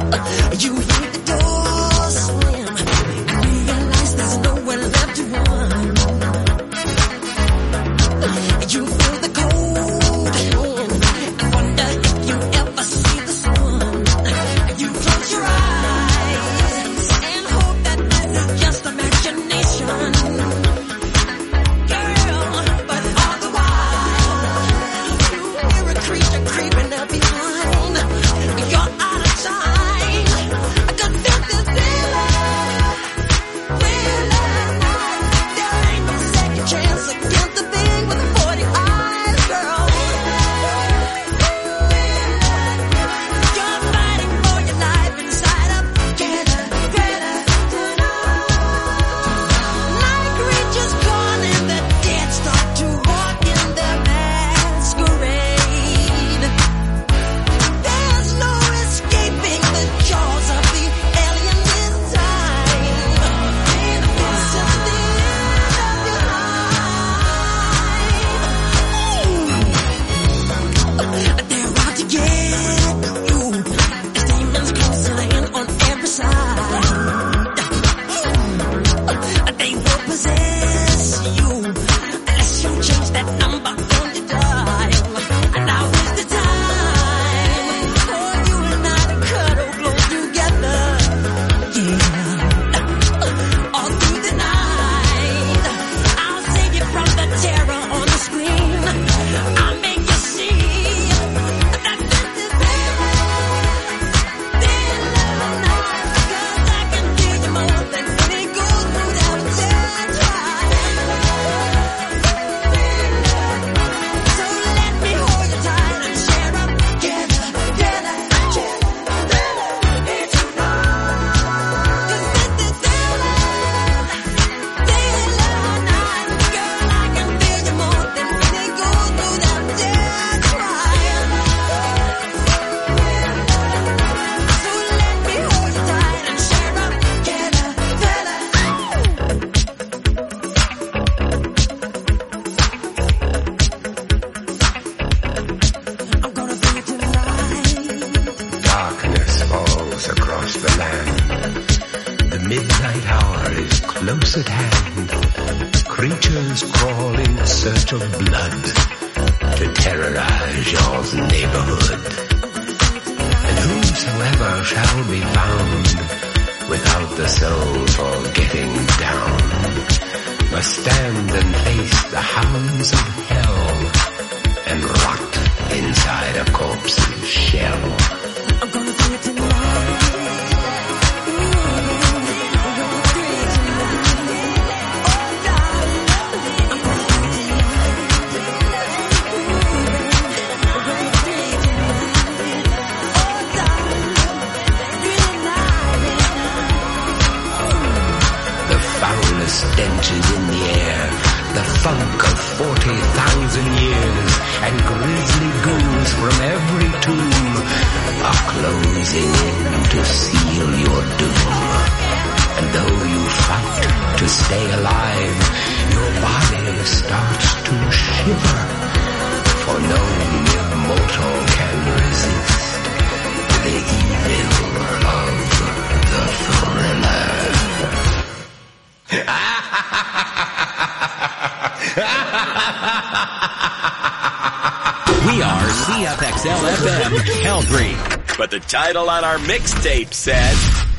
Title on our mixtape says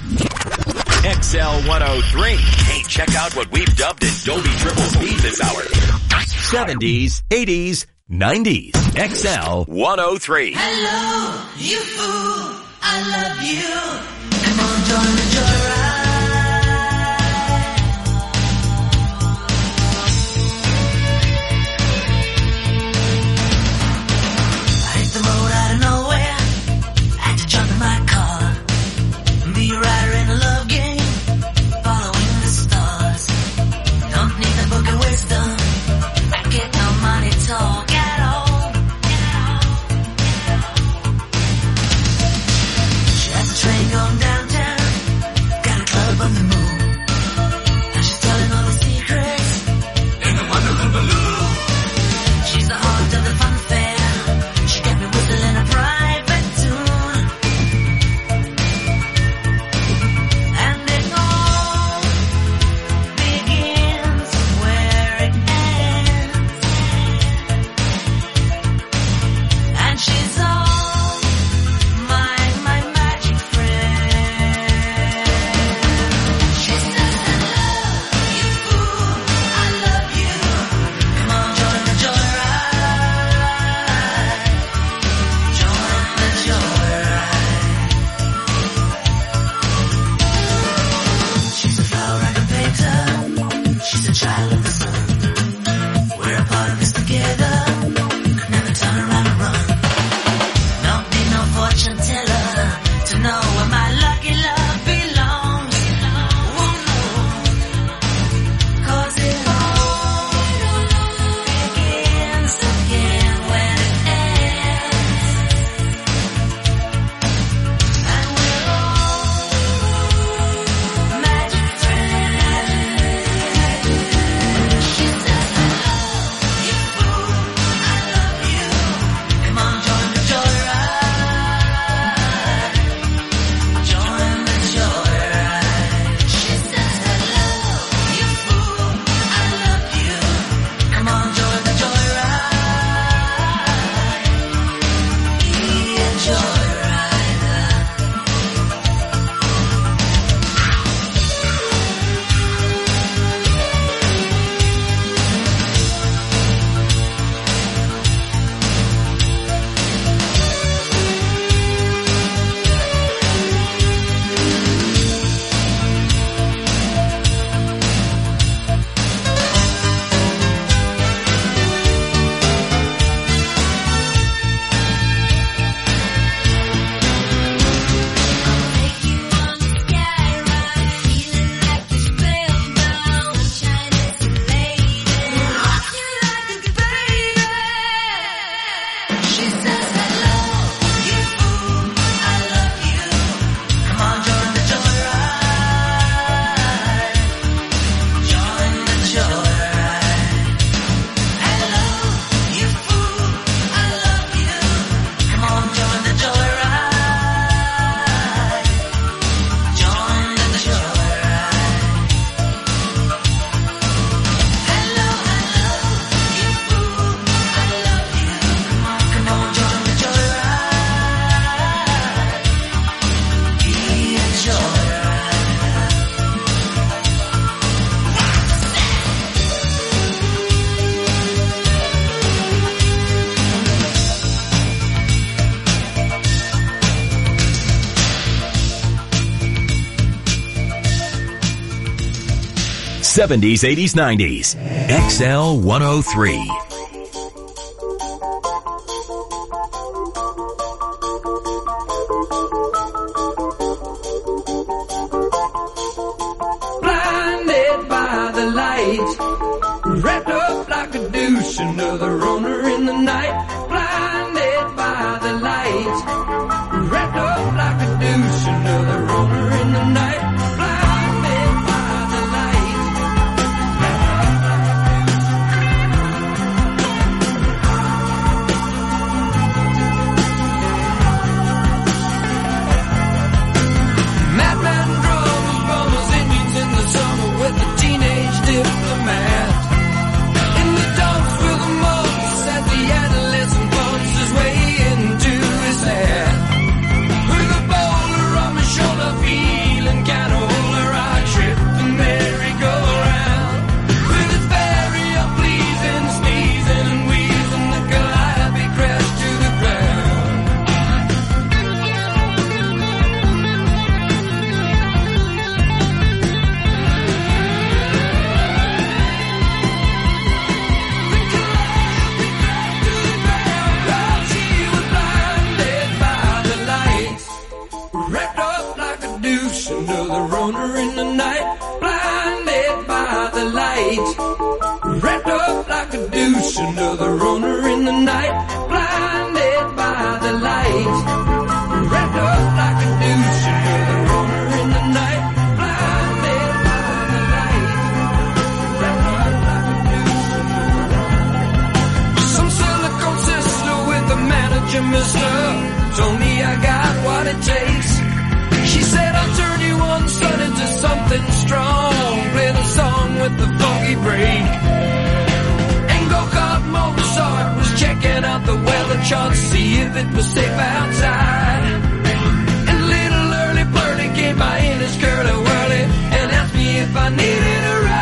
XL 103. Hey, check out what we've dubbed in Dolby Triple Speed this hour. 70s, 80s, 90s. XL 103. Hello, you fool. I love you. Come on, join the joyride. I hit the road out of nowhere. Jump in my car, be a rider in a love game, following the stars. Don't need the book of wisdom, I get no money talk at all. She has a train going downtown, 70s, 80s, 90s. XL 103. Wrapped up like a douche, another runner in the night. Blinded by the light. Wrapped up like a douche, another runner in the night. Blinded by the light. Madman drums, bummers, Indians in the summer with a teenage diplomat. Another runner in the night, blinded by the light. Wrapped up like a douche, another runner in the night, blinded by the light. Wrapped up like a douche, another runner in the night, blinded by the light. Wrapped up like a douche. Some silicone sister with the manager, mister, told me I got what it takes. She said I'll turn you on, son, into something strong. Play the song with the funky break. And go-kart Mozart was checking out the weather chart, see if it was safe outside. And little early birdie came by in his curly-whirly and asked me if I needed a ride.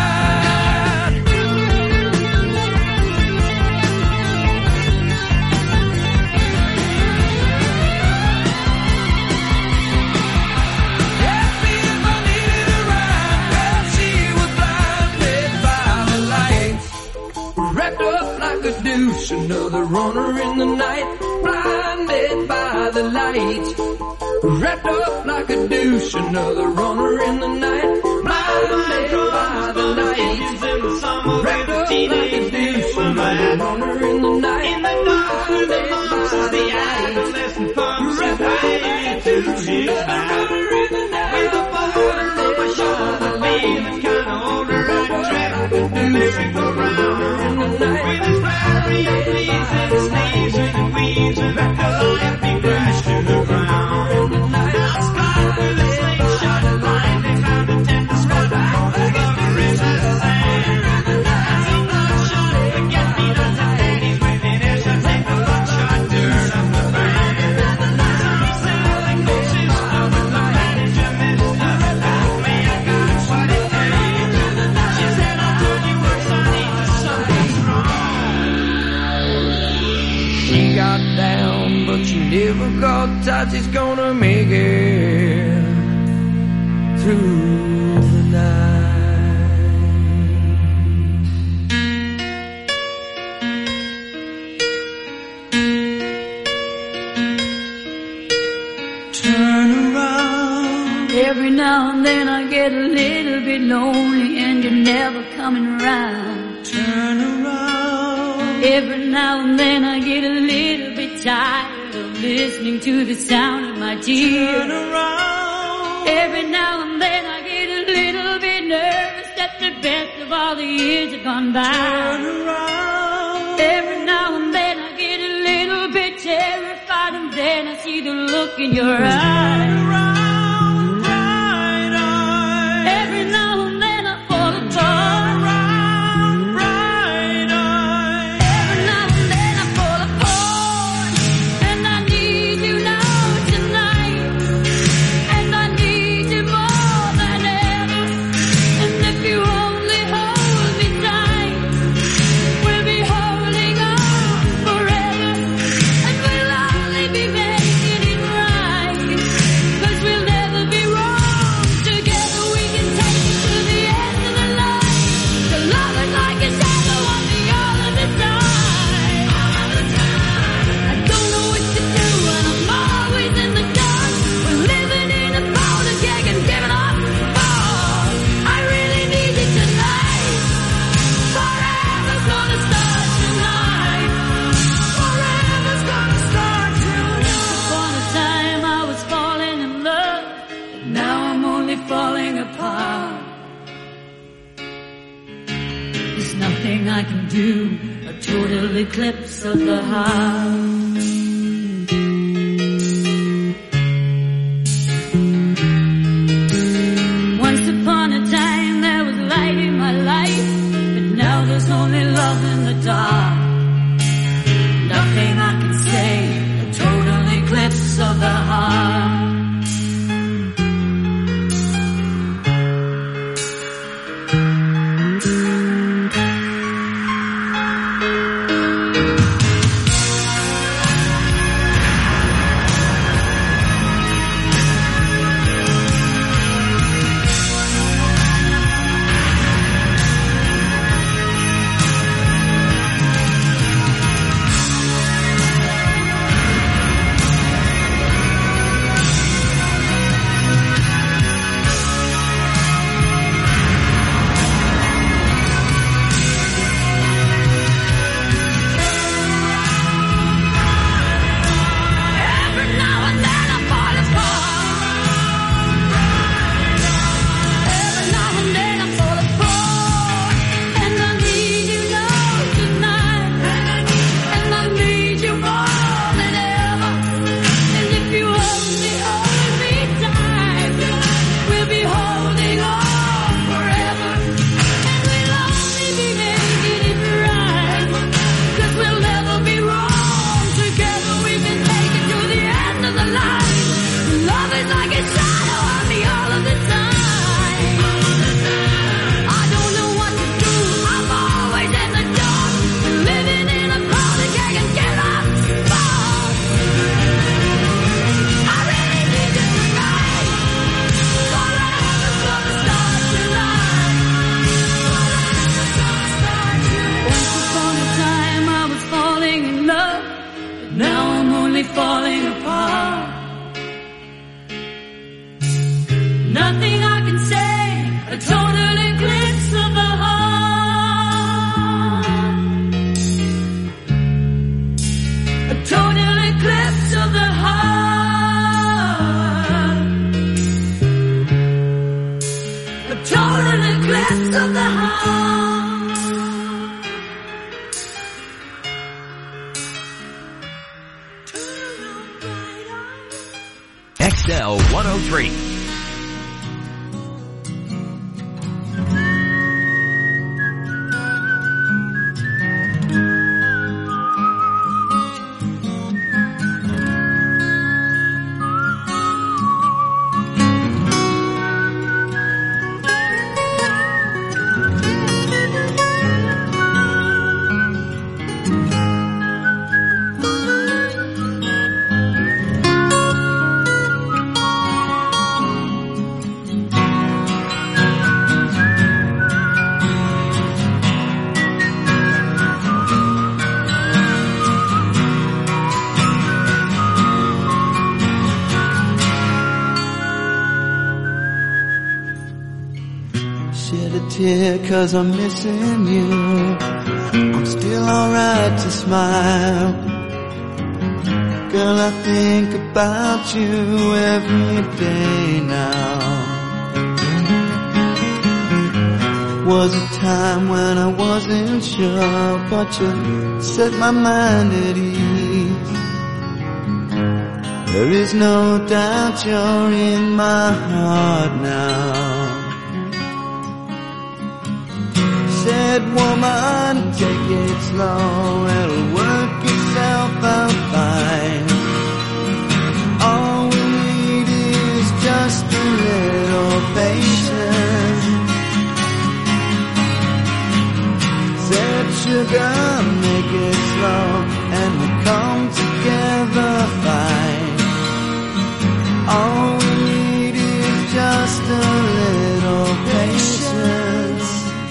Another runner in the night, blinded by the light. Wrapped up like a douche, another runner in the night, blinded by the light. Wrapped up like a douche, another runner in the night, in the dark with the lumps of the adolescent bumps and way to his back. With a boulder on my shoulder, feeling kinda older and trapped in the merry-go-round. With his flurry of leaves and sneezes and weaves and let the light be crashed to the ground. Outside with a slingshot and line, they found a tender spot for the river and the sand. And the bloodshot forget-me-nots and ladies within earshot take the bloodshot dirt off the fan. Some silicone sister with the manager, mister, told me I got what it takes. She said I'll turn you on, sonny, to something strong. She got down, but she never got tight. She's gonna make it through the night. Turn around. Every now and then I get a little bit lonely and you're never coming around. Turn around. Every now and then I get a little bit tired of listening to the sound of my tears. Turn around. Every now and then I get a little bit nervous that the best of all the years have gone by. Turn around. Every now and then I get a little bit terrified and then I see the look in your eyes. Turn around, bright eyes. Every now and then I fall apart. Turn around, bright eyes. Every now and then I fall apart. And I need you now tonight. And I need you more than ever. And if you only hold me tight, we'll be holding on forever. And we'll only be making it right. I can do, a total eclipse of the heart. Once upon a time there was light in my life, but now there's only love in the dark. Nothing I can say, a total eclipse of the heart. XL 103. Cause I'm missing you, I'm still alright to smile. Girl, I think about you every day now. Was a time when I wasn't sure, but you set my mind at ease. There is no doubt you're in my heart now. Said woman, take it slow, it'll work itself out fine. All we need is just a little patience. Said sugar, make it slow, and we'll come together fine. All we need is just a little patience.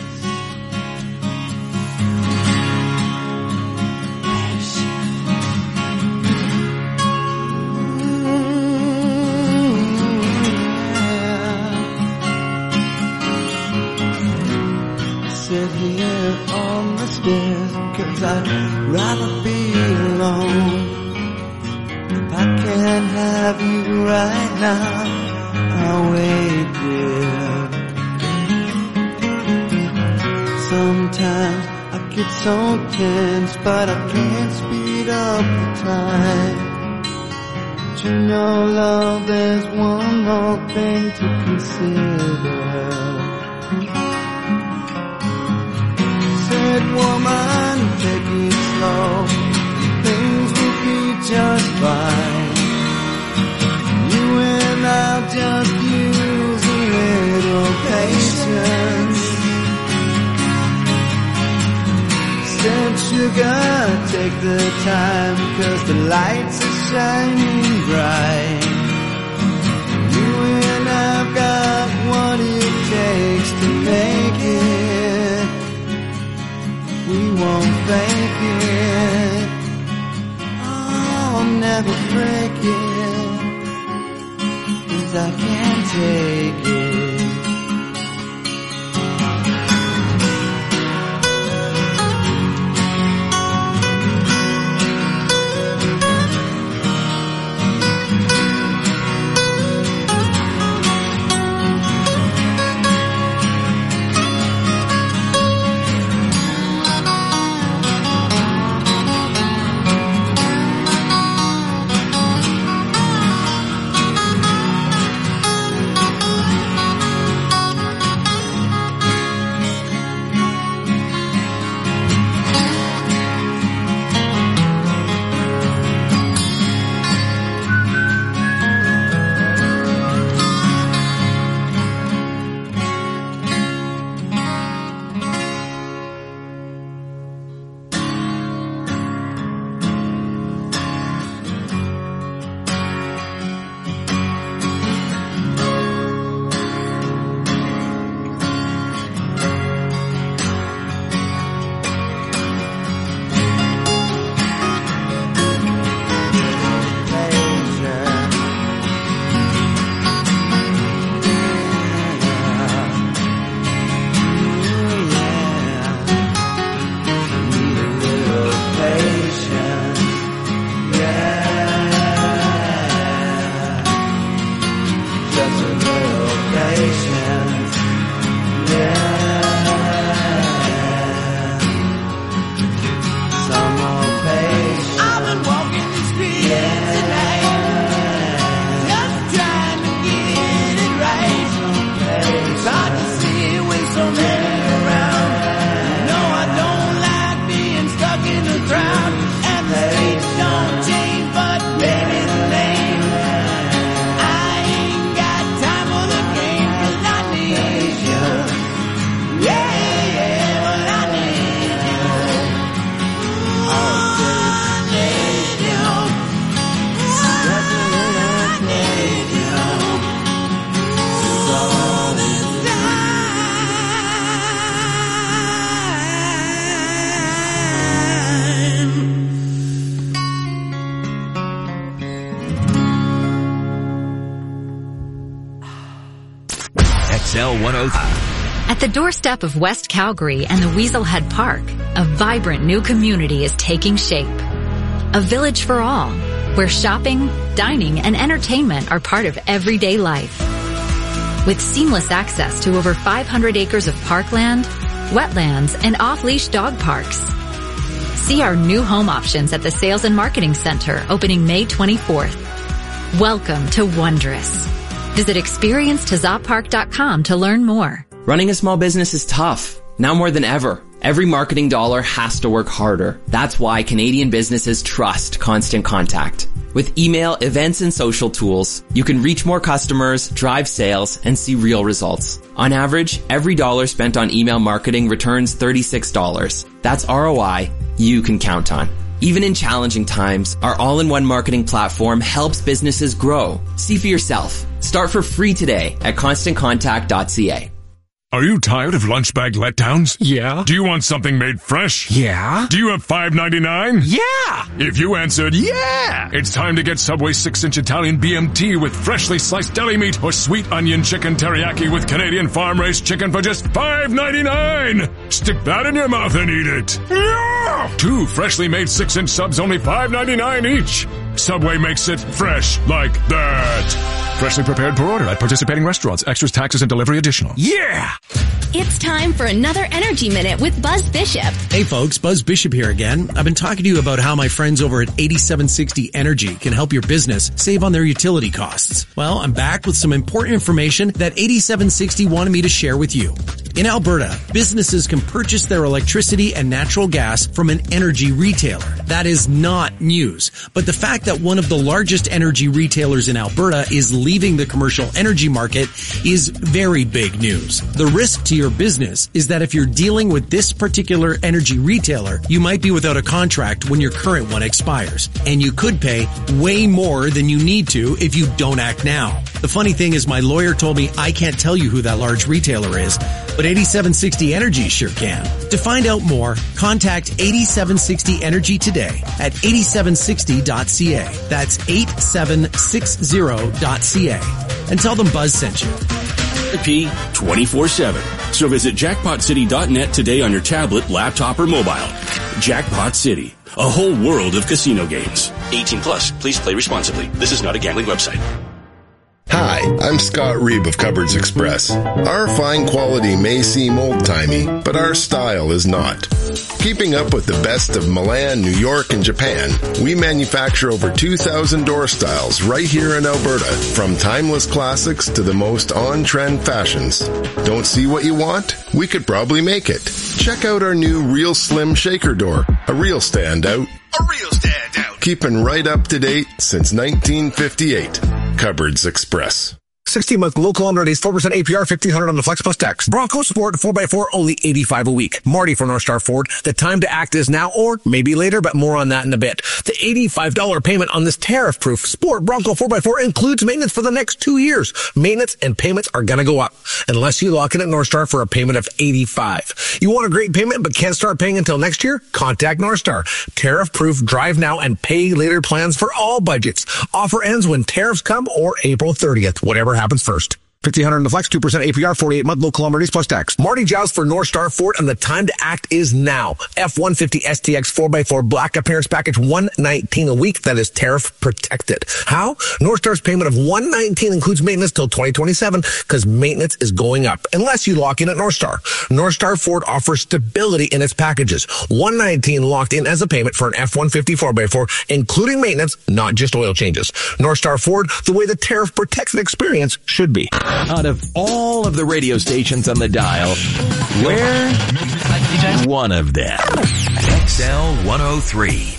Sit here on the stairs, 'cause I'd rather be alone. If I can't have you right now, I'll wait, dear. Sometimes I so tense, but I can't speed up the time. But you know, love, there's one more thing to consider. Said, woman, take it slow, things will be just fine. You and I'll just use a little patience. Said, sugar, take the time, 'cause the lights are shining bright. You and I've got what it takes to make it. We won't fake it. I'll never break it, 'cause I can't take it. XL 103. At the doorstep of West Calgary and the Weaselhead Park, a vibrant new community is taking shape. A village for all, where shopping, dining, and entertainment are part of everyday life. With seamless access to over 500 acres of parkland, wetlands, and off-leash dog parks. See our new home options at the Sales and Marketing Center opening May 24th. Welcome to Wondrous. Visit experience-tazoppark.com to learn more. Running a small business is tough, now more than ever. Every marketing dollar has to work harder. That's why Canadian businesses trust Constant Contact. With email, events, and social tools, you can reach more customers, drive sales, and see real results. On average, every dollar spent on email marketing returns $36. That's ROI you can count on. Even in challenging times, our all-in-one marketing platform helps businesses grow. See for yourself. Start for free today at constantcontact.ca. Are you tired of lunch bag letdowns? Yeah. Do you want something made fresh? Yeah. Do you have $5.99? Yeah. If you answered yeah, it's time to get Subway 6-inch Italian BMT with freshly sliced deli meat or sweet onion chicken teriyaki with Canadian farm-raised chicken for just $5.99. Stick that in your mouth and eat it. Yeah. 2 freshly made 6-inch subs, only $5.99 each. Subway makes it fresh like that. Freshly prepared per order at participating restaurants. Extras, taxes, and delivery additional. Yeah. It's time for another Energy Minute with Buzz Bishop. Hey folks, Buzz Bishop here again. I've been talking to you about how my friends over at 8760 Energy can help your business save on their utility costs. Well, I'm back with some important information that 8760 wanted me to share with you. In Alberta, businesses can purchase their electricity and natural gas from an energy retailer. That is not news, but the fact that one of the largest energy retailers in Alberta is leaving the commercial energy market is very big news. The risk to your business is that if you're dealing with this particular energy retailer, you might be without a contract when your current one expires, and you could pay way more than you need to if you don't act now. The funny thing is my lawyer told me I can't tell you who that large retailer is, but 8760 Energy sure can. To find out more, contact 8760 Energy today at 8760.ca. That's 8760.ca. And tell them Buzz sent you. IP 24/7. So visit jackpotcity.net today on your tablet, laptop, or mobile. Jackpot City, a whole world of casino games. 18 plus. Please play responsibly. This is not a gambling website. Hi, I'm Scott Reeb of Cupboards Express. Our fine quality may seem old-timey, but our style is not. Keeping up with the best of Milan, New York, and Japan, we manufacture over 2,000 door styles right here in Alberta, from timeless classics to the most on-trend fashions. Don't see what you want? We could probably make it. Check out our new Real Slim Shaker door, a real standout. A real standout. Keeping right up to date since 1958. Cupboards Express. 16-month low kilometer days, 4% APR, $1,500 on the Flex Plus tax. Bronco Sport 4x4, only $85 a week. Marty from North Star Ford. The time to act is now, or maybe later, but more on that in a bit. The $85 payment on this tariff-proof Sport Bronco 4x4 includes maintenance for the next 2 years. Maintenance and payments are gonna go up, unless you lock in at North Star for a payment of $85. You want a great payment but can't start paying until next year? Contact North Star. Tariff-proof drive now and pay later plans for all budgets. Offer ends when tariffs come or April 30th. Whatever happens first. $1,500 in the Flex, 2% APR, 48-month low kilometers plus tax. Marty Giles for North Star Ford, and the time to act is now. F-150 STX 4x4 black appearance package, $119 a week. That is tariff protected. How? North Star's payment of $119 includes maintenance till 2027, because maintenance is going up, unless you lock in at North Star. North Star Ford offers stability in its packages. $119 locked in as a payment for an F-150 4x4, including maintenance, not just oil changes. North Star Ford, the way the tariff protected experience should be. Out of all of the radio stations on the dial, we're one of them. XL 103.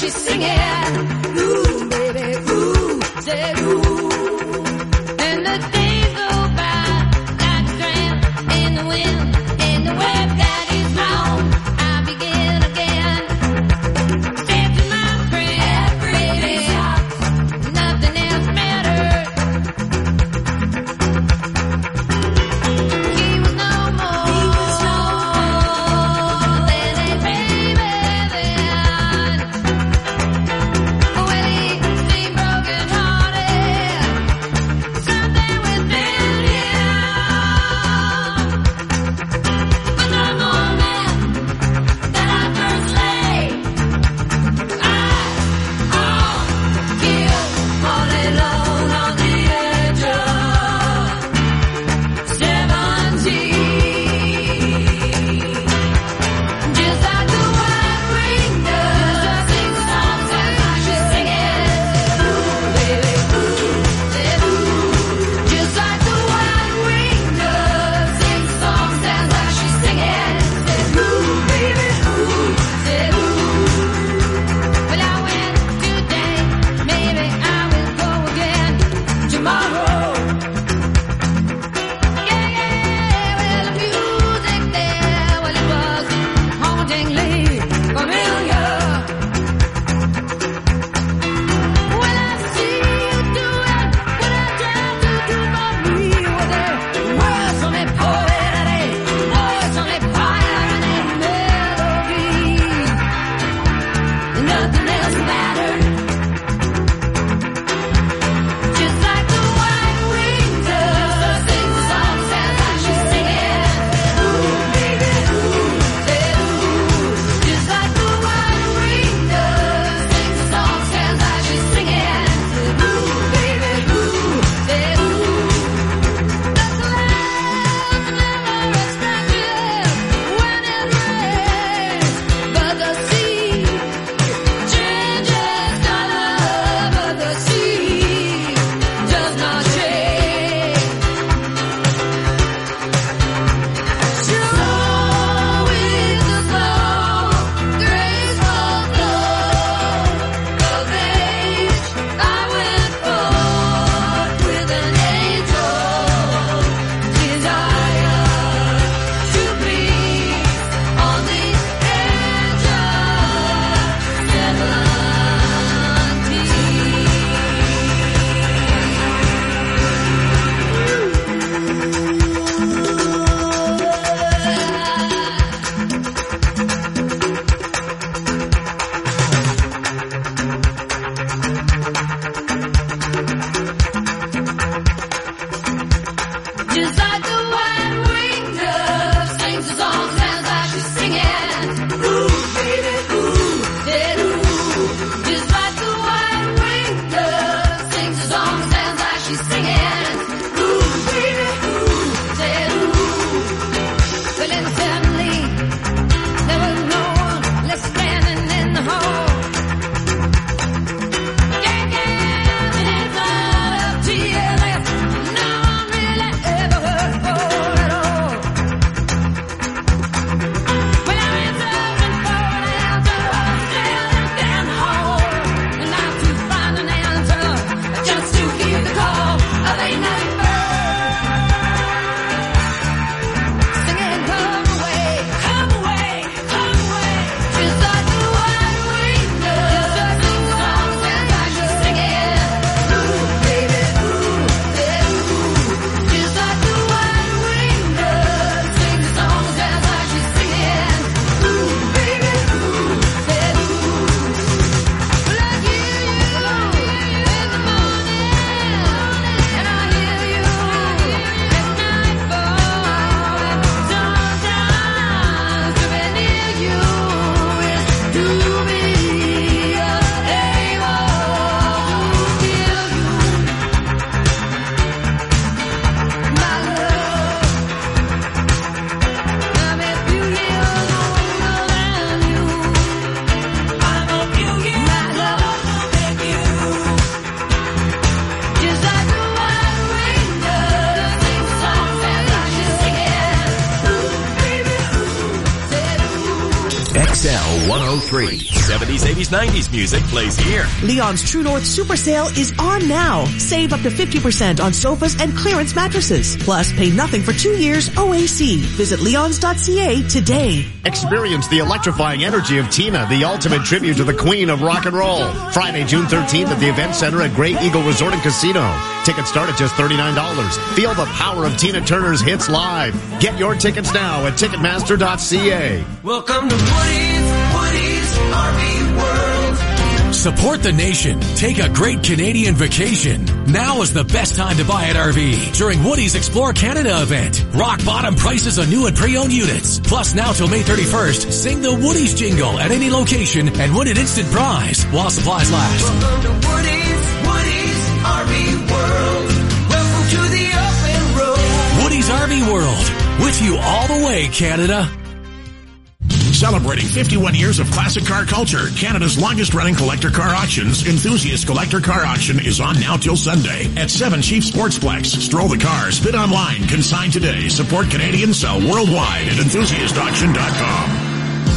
she's singing. Ooh, baby, ooh, say ooh. And the days go by like a tramp in the wind. And the web that is long, I begin again. Said to my friend, baby, nothing else matters. He was no more than a baby then. Well, he seemed broken hearted, something within him. But no more. XL 103. 70s, 80s, 90s music plays here. Leon's True North Super Sale is on now. Save up to 50% on sofas and clearance mattresses. Plus, pay nothing for 2 years OAC. Visit leons.ca today. Experience the electrifying energy of Tina, the ultimate tribute to the queen of rock and roll. Friday, June 13th at the Event Center at Great Eagle Resort and Casino. Tickets start at just $39. Feel the power of Tina Turner's hits live. Get your tickets now at Ticketmaster.ca. Welcome to Woody's RV World. Support the nation. Take a great Canadian vacation. Now is the best time to buy an RV during Woody's Explore Canada event. Rock bottom prices on new and pre-owned units. Plus now till May 31st, sing the Woody's jingle at any location and win an instant prize while supplies last. Welcome to Woody's RV World. Welcome to the open road. Woody's RV World. With you all the way, Canada. Celebrating 51 years of classic car culture, Canada's longest-running collector car auctions, Enthusiast Collector Car Auction, is on now till Sunday at 7 Chief Sportsplex. Stroll the cars, bid online, consign today. Support Canadians, sell worldwide at enthusiastauction.com.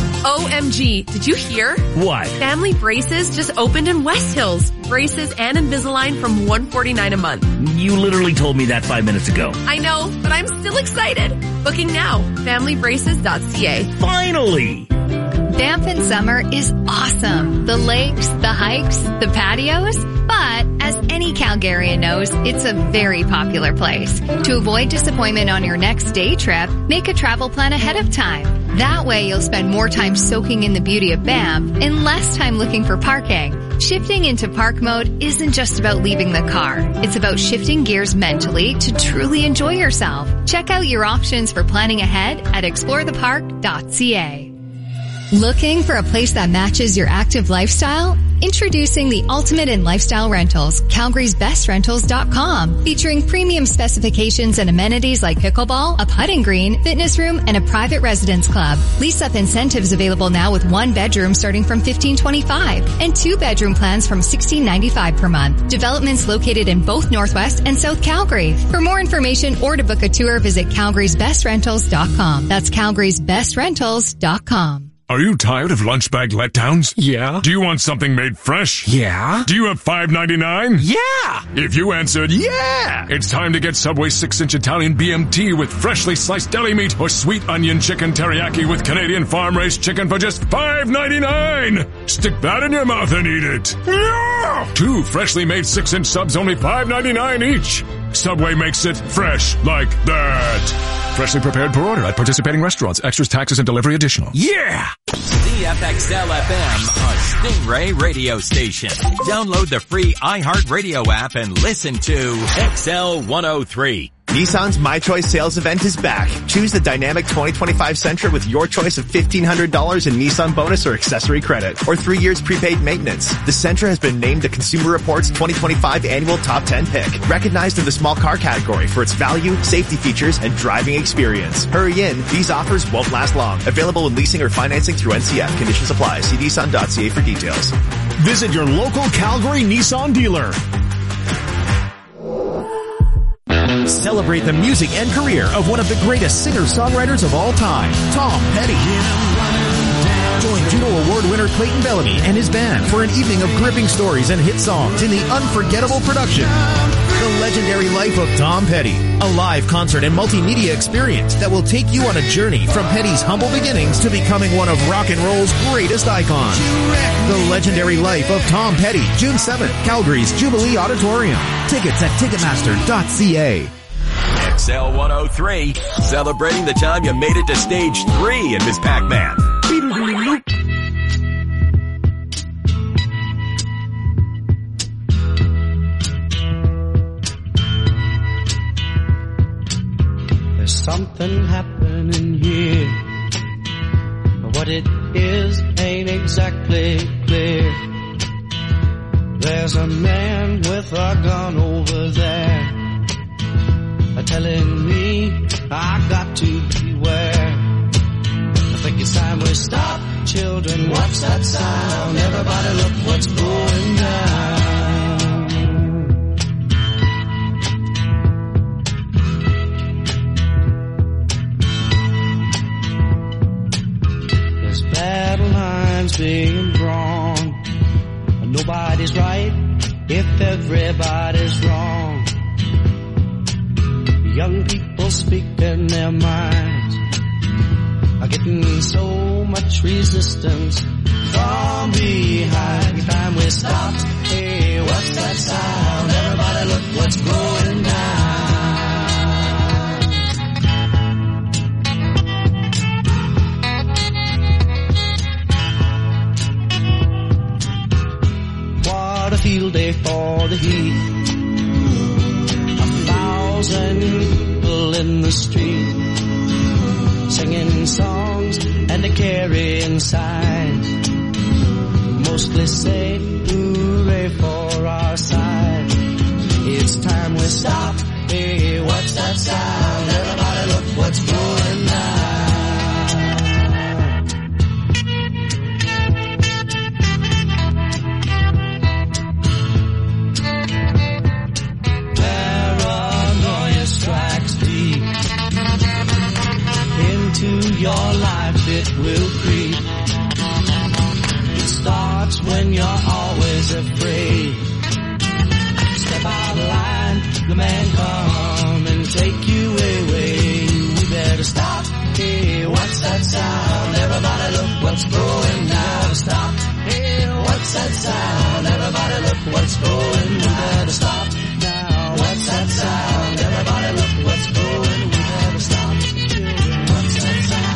OMG, did you hear? What? Family Braces just opened in West Hills. Braces and Invisalign from $149 a month. You literally told me that 5 minutes ago. I know, but I'm still excited. Booking now. FamilyBraces.ca. Finally! Banff in summer is awesome. The lakes, the hikes, the patios. But as any Calgarian knows, it's a very popular place. To avoid disappointment on your next day trip, make a travel plan ahead of time. That way you'll spend more time soaking in the beauty of Banff and less time looking for parking. Shifting into park mode isn't just about leaving the car. It's about shifting gears mentally to truly enjoy yourself. Check out your options for planning ahead at explorethepark.ca. Looking for a place that matches your active lifestyle? Introducing the ultimate in lifestyle rentals, Calgary'sBestRentals.com, featuring premium specifications and amenities like pickleball, a putting green, fitness room, and a private residence club. Lease-up incentives available now with 1 bedroom starting from $1,525 and 2-bedroom plans from $1,695 per month. Developments located in both Northwest and South Calgary. For more information or to book a tour, visit Calgary'sBestRentals.com. That's Calgary'sBestRentals.com. Are you tired of lunch bag letdowns? Yeah. Do you want something made fresh? Yeah. Do you have $5.99? Yeah. If you answered yeah, it's time to get Subway 6-inch Italian BMT with freshly sliced deli meat or sweet onion chicken teriyaki with Canadian farm-raised chicken for just $5.99. Stick that in your mouth and eat it. Yeah. 2 freshly made 6-inch subs, only $5.99 each. Subway makes it fresh like that. Freshly prepared per order at participating restaurants. Extras, taxes, and delivery additional. Yeah! CFXL FM, a Stingray radio station. Download the free iHeartRadio app and listen to XL 103. Nissan's My Choice sales event is back. Choose the dynamic 2025 Sentra with your choice of $1,500 in Nissan bonus or accessory credit, or 3 years prepaid maintenance. The Sentra has been named the Consumer Reports 2025 annual top 10 pick, recognized in the small car category for its value, safety features, and driving experience. Hurry in, these offers won't last long. Available in leasing or financing through NCF. Conditions apply. See Nissan.ca for details. Visit your local Calgary Nissan dealer. Celebrate the music and career of one of the greatest singer-songwriters of all time, Tom Petty. Join Juno Award winner Clayton Bellamy and his band for an evening of gripping stories and hit songs in the unforgettable production, The Legendary Life of Tom Petty, a live concert and multimedia experience that will take you on a journey from Petty's humble beginnings to becoming one of rock and roll's greatest icons. The Legendary Life of Tom Petty, June 7th, Calgary's Jubilee Auditorium. Tickets at Ticketmaster.ca. XL 103, celebrating the time you made it to stage 3 in Miss Pac-Man. There's something happening here, but what it is ain't exactly clear. There's a man with a gun over there, telling me I got to beware. I think it's time we stop, children, watch that sound. Everybody look what's going down. There's battle someone's being wrong. Nobody's right if everybody's wrong. Young people speaking their minds are getting so much resistance from behind. Time we stopped. Hey, what's that sound? Everybody look what's going down. What a field day for the heat. 1,000 people in the street, singing songs and a carrying signs. Mostly say hooray for our side. It's time we stop. Hey, what's that sound? Everybody look what's going down. Paranoia strikes deep into your life, it will creep. Starts when you're always afraid. Step out of line, the man come and take you away. We better stop. Hey, what's that sound? Everybody look what's going down. Stop. Hey, what's that sound? Everybody look what's going. We better stop now. What's that sound? Everybody look what's going. We better stop. What's that sound?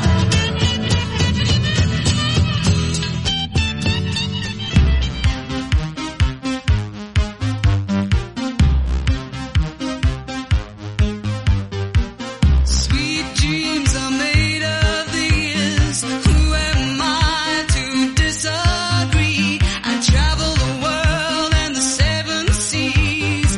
Disagree. I travel the world and the 7 seas.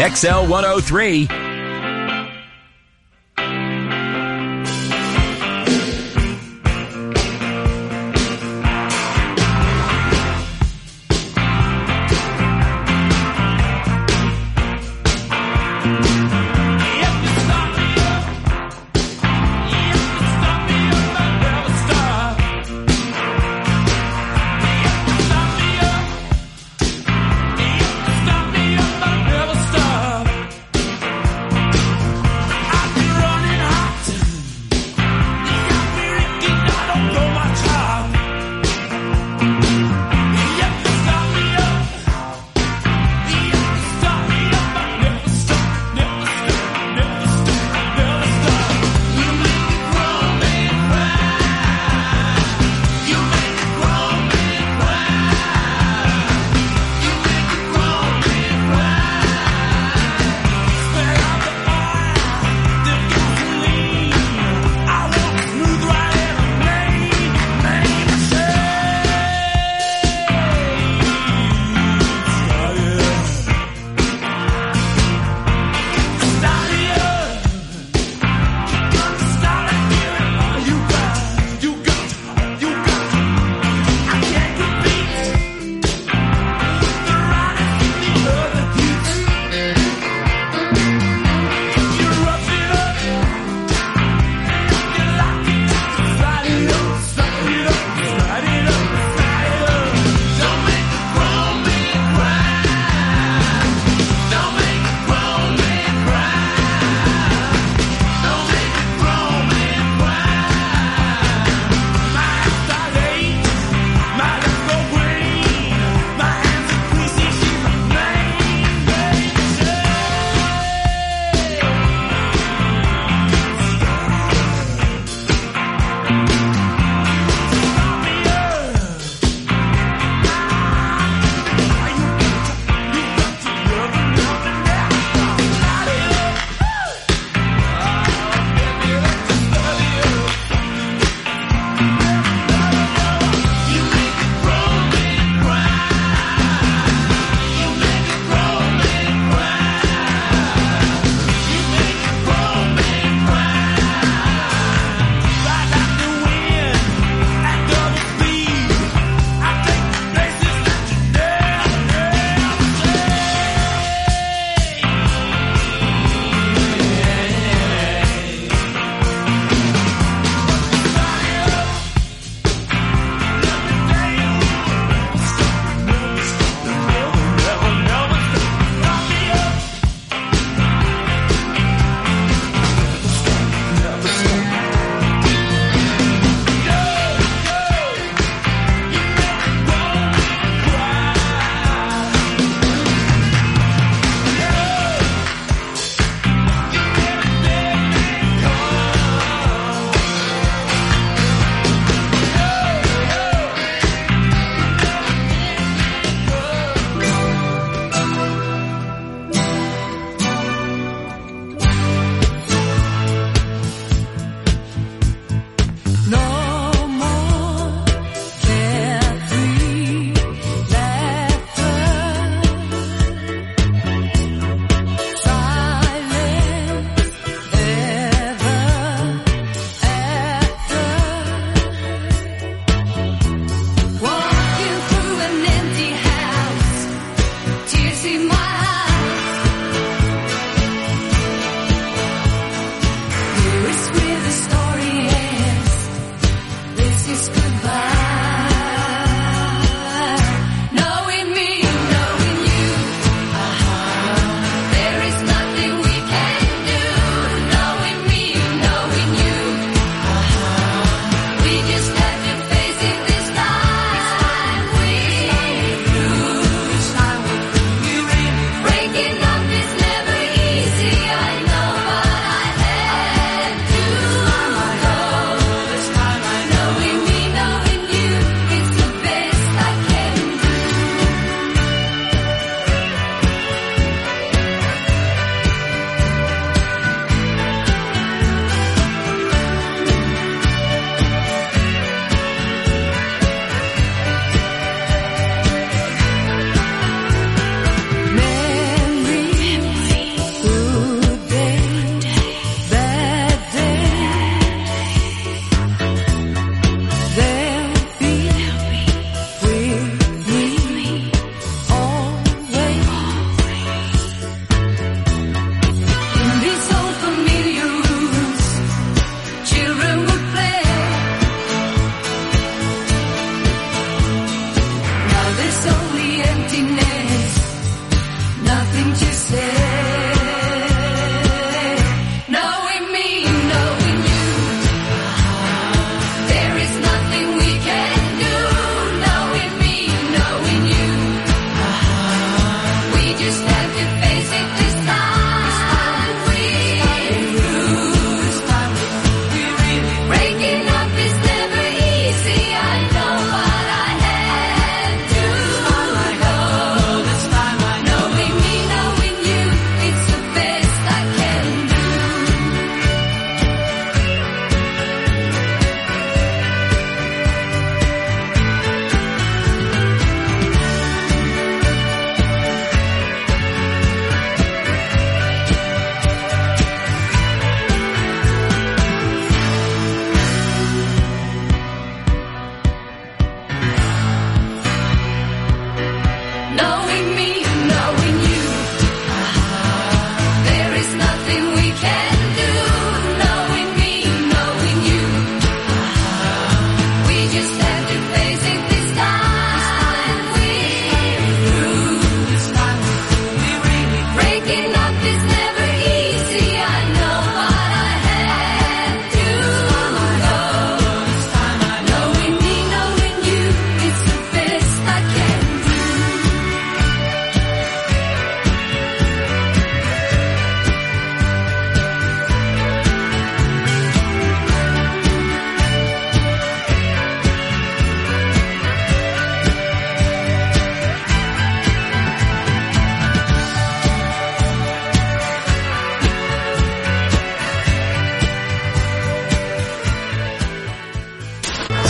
XL 103.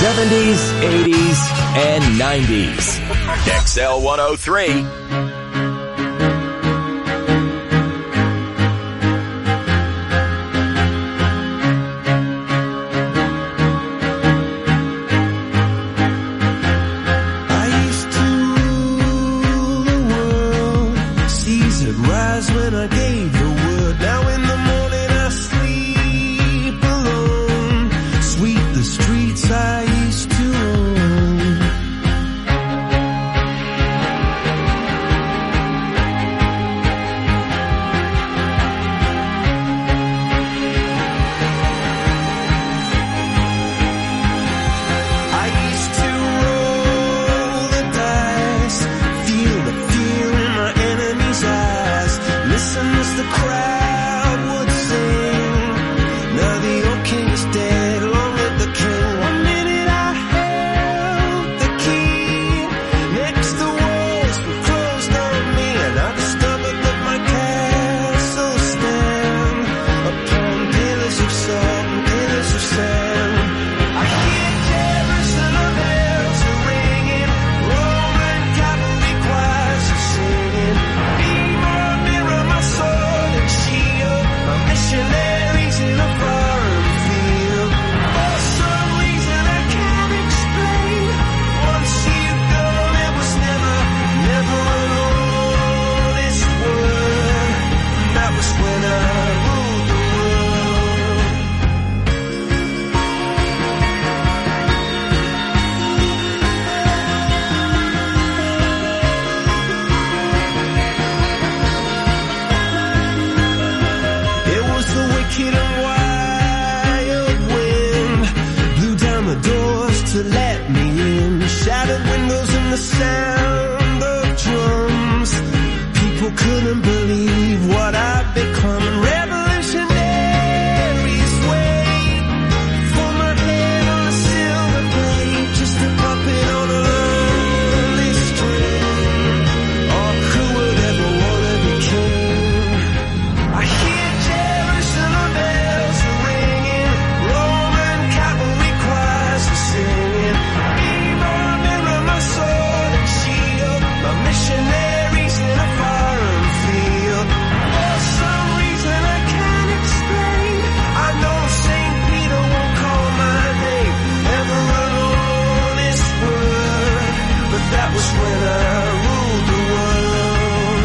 70s, 80s, and 90s. XL 103. When I gave the word, now in the morning I sleep alone. Sweep the streets I used to own. I used to roll the dice, feel the fear in my enemy's eyes. Listen as the crowd would sing. Now the old king is dead, long live the king. One minute I held the key. Next the walls were closed on me, and I discovered that my castle stand upon pillars of salt and pillars of sand. I hear Jerusalem bells are ringing, Roman cavalry choirs are singing. Be more mirror, my sword and shield, my missionaries in a foreign field. For some reason I can't explain, once you've gone it was never, never an honest word. That was when I ruled the world. It was the wicked and wild wind, blew down the doors to let me in, shattered windows and the sound of drums. People couldn't believe what I'd become, and revolutionaries wait for my head on a silver plate, just a puppet on a lonely string. Oh, who would ever wanna be king? I hear Jerusalem bells are ringing, Roman cavalry choirs are singing. Be my mirror, my sword and shield, my missionaries in a foreign field. For some reason I can't explain, I know St. Peter won't call my name, never an honest word, but that was when I ruled the world.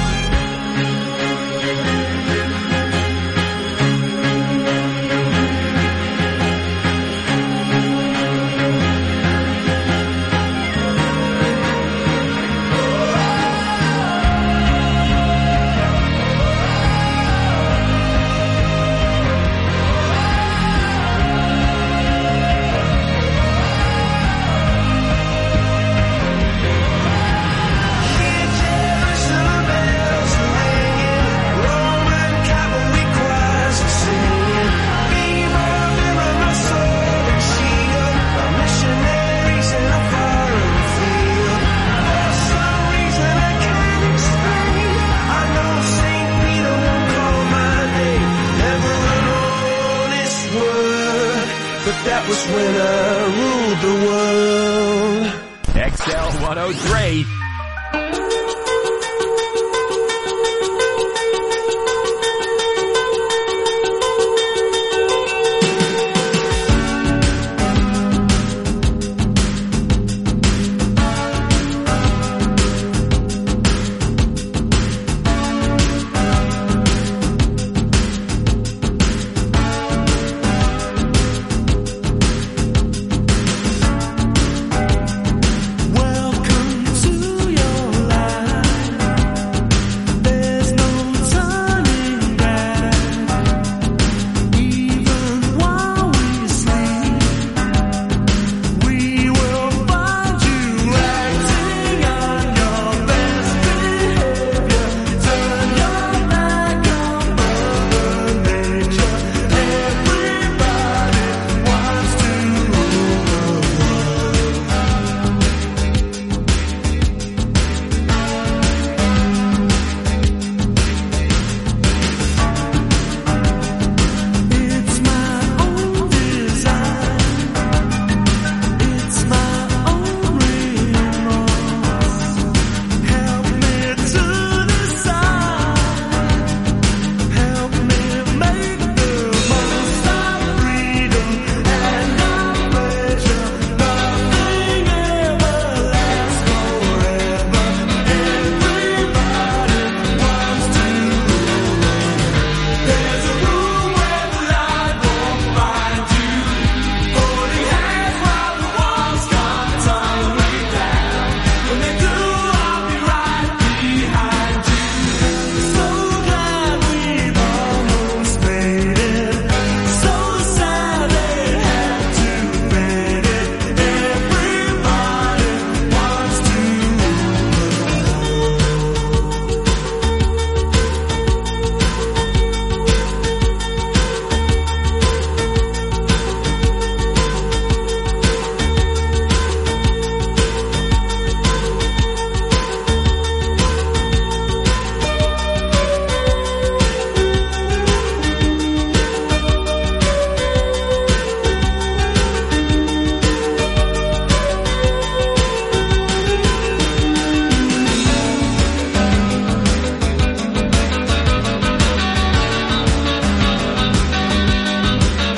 Hear Jerusalem bells are ringing, Roman cavalry choirs are singing. Be my mirror, my sword and shield, my missionaries in a foreign field. For some reason I can't explain, I know St. Peter won't call my name, never an honest word, but that was when I ruled the world. XL 103.